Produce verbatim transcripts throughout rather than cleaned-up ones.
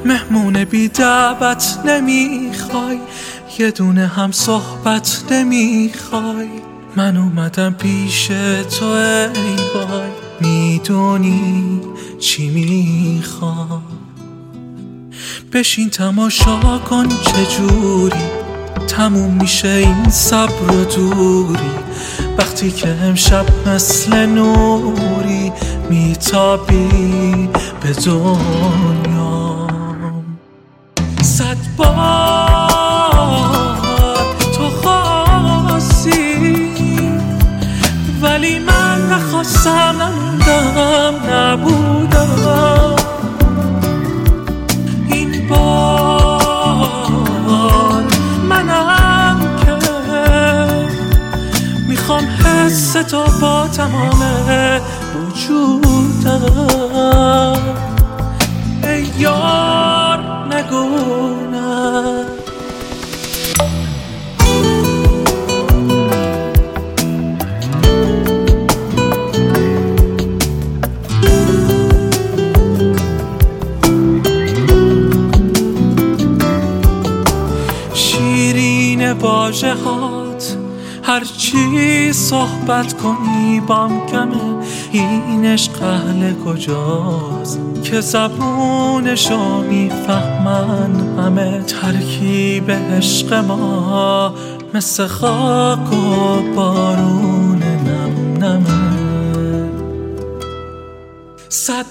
مهمون بی دعوت نمیخوای، یه دونه هم صحبت نمیخوای. من اومدم پیش تو ای وای، میدونی چی میخوای؟ بشین تماشا کن چجوری تموم میشه این صبر و دوری، وقتی که امشب مثل نوری میتابی به دنیام. صد بار تو خواستی ولی من نخواستم، نموندم نبودم. این بار منم که میخوام حس تو با تمام وجودم. ای یار نگو نه، شیرین واژه هات هرچی صحبت کنی بام کمه. این عشق اهل کجاست که زبونشو میفهمن همه؟ ترکیب عشق ما مثل خاک و بارون نم نمه. صد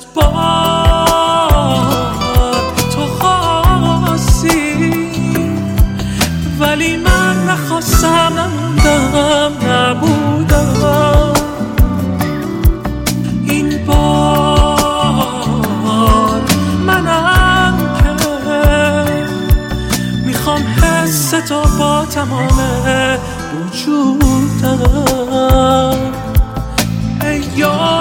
بار تو خواستی ولی من نخواستم، نموندم نبودم. این بار منم که میخوام حس تو با تمام وجودم. ای یار